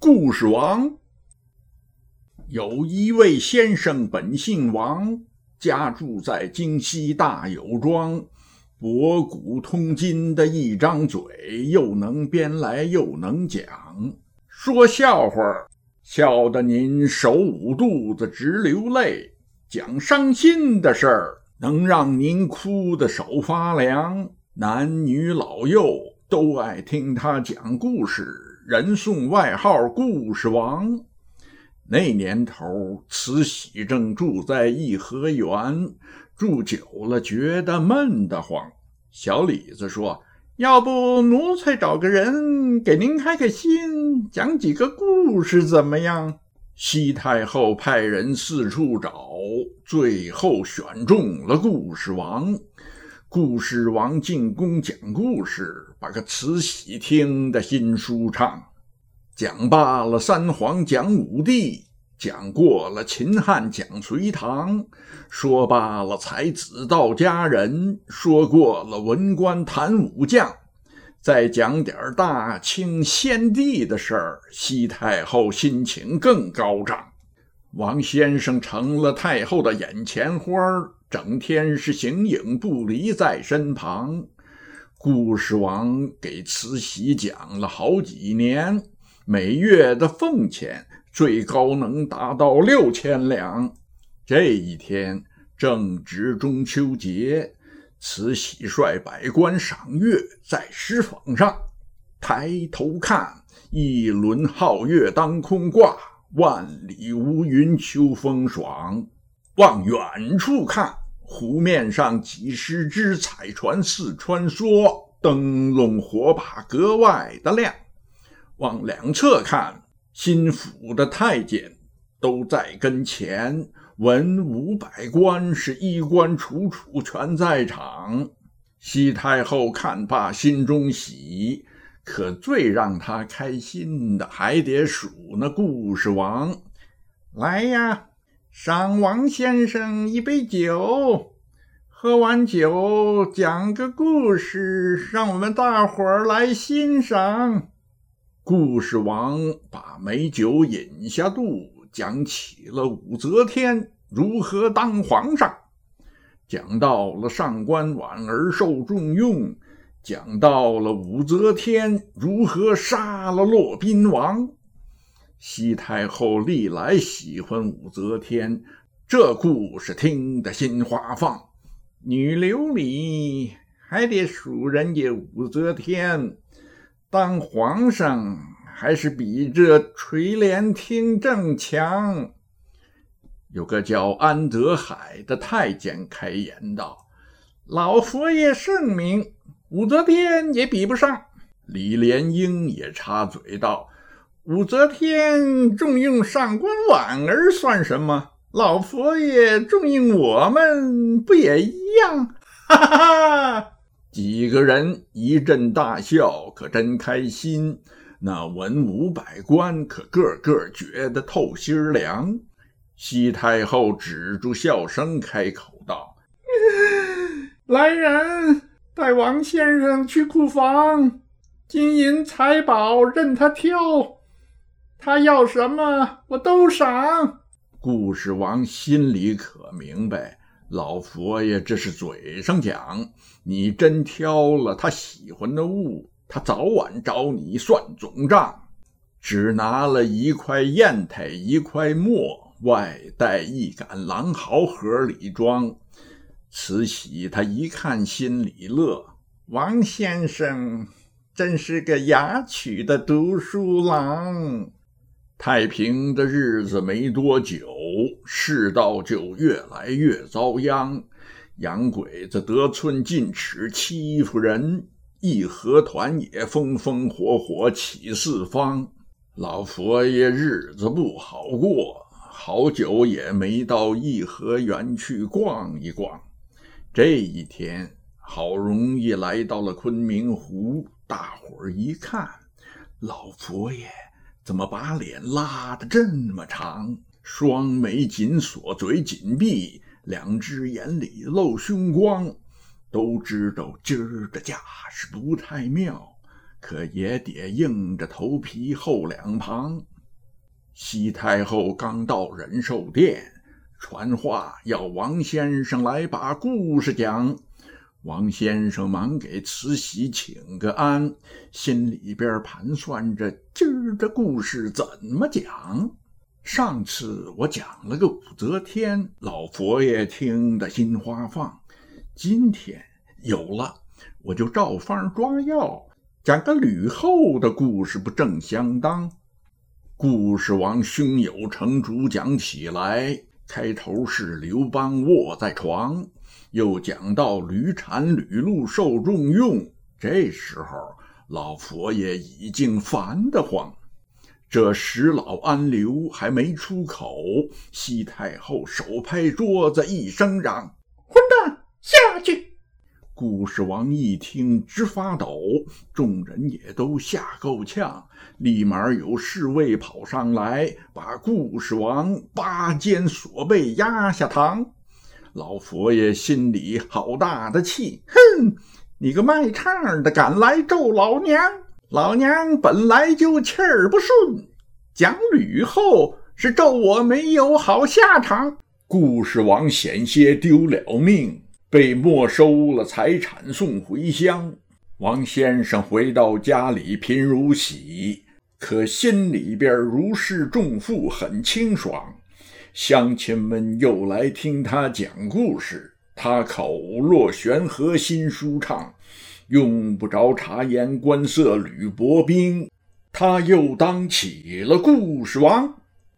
故事王。有一位先生本姓王，家住在京西大有庄，博古通今的一张嘴，又能编来又能讲，说笑话笑得您手捂肚子直流泪，讲伤心的事儿能让您哭得手发凉。男女老幼都爱听他讲故事，人送外号故事王。那年头，慈禧正住在颐和园，住久了觉得闷得慌。小李子说，要不奴才找个人给您开开心，讲几个故事怎么样？西太后派人四处找，最后选中了故事王。故事王进宫讲故事，把个慈禧听得心舒畅。讲罢了三皇讲武帝，讲过了秦汉讲隋唐，说罢了才子道佳人，说过了文官谈武将，再讲点大清先帝的事儿，西太后心情更高涨。王先生成了太后的眼前花，整天是形影不离在身旁。故事王给慈禧讲了好几年，每月的俸钱最高能达到6000两。这一天正值中秋节，慈禧率百官赏月，在石舫上抬头看，一轮皓月当空挂，万里无云秋风爽。往远处看，湖面上几十只彩船似穿梭，灯笼火把格外的亮。往两侧看，新府的太监都在跟前，文武百官是衣冠楚楚全在场。西太后看罢心中喜，可最让她开心的还得数那故事王。来呀，赏王先生一杯酒，喝完酒讲个故事，让我们大伙儿来欣赏。故事王把美酒饮下肚，讲起了武则天如何当皇上，讲到了上官婉儿受重用，讲到了武则天如何杀了骆宾王。西太后历来喜欢武则天，这故事听得心花放。女流里还得数人家武则天，当皇上还是比这垂帘听政强。有个叫安德海的太监开言道，老佛爷圣明，武则天也比不上。李莲英也插嘴道，武则天重用上官婉儿算什么？老佛爷重用我们不也一样？哈哈哈！几个人一阵大笑，可真开心。那文武百官可个个觉得透心凉。西太后止住笑声，开口道，来人，带王先生去库房，金银财宝任他挑，他要什么我都赏。故事王心里可明白，老佛爷这是嘴上讲，你真挑了他喜欢的物，他早晚找你算总账。只拿了一块砚台，一块墨，外带一杆狼毫盒里装。慈禧他一看心里乐，王先生真是个雅趣的读书郎。太平的日子没多久，世道就越来越遭殃。洋鬼子得寸进尺欺负人，义和团也风风火火起四方。老佛爷日子不好过，好久也没到颐和园去逛一逛。这一天好容易来到了昆明湖，大伙儿一看，老佛爷怎么把脸拉得这么长，双眉紧锁，嘴紧闭，两只眼里露凶光。都知道今儿的架势不太妙，可也得硬着头皮厚两旁。 西太后刚到仁寿殿，传话要王先生来把故事讲。王先生忙给慈禧请个安，心里边盘算着今儿的故事怎么讲。上次我讲了个武则天，老佛爷听得心花放。今天有了，我就照方抓药，讲个吕后的故事，不正相当？故事往胸有成竹讲起来，开头是刘邦卧在床，又讲到吕产吕禄受重用，这时候老佛爷已经烦得慌。这时老安刘还没出口，西太后手拍桌子一声嚷：混蛋，下去！故事王一听直发抖，众人也都吓够呛，立马有侍卫跑上来，把故事王拔肩锁背压下堂。老佛爷心里好大的气，哼，你个卖唱的敢来咒老娘，老娘本来就气儿不顺，讲吕后是咒我没有好下场。故事王险些丢了命，被没收了财产送回乡。王先生回到家里贫如洗，可心里边如释重负，很清爽。乡亲们又来听他讲故事，他口若悬河，心舒畅，用不着察言观色吕伯宾，他又当起了故事王。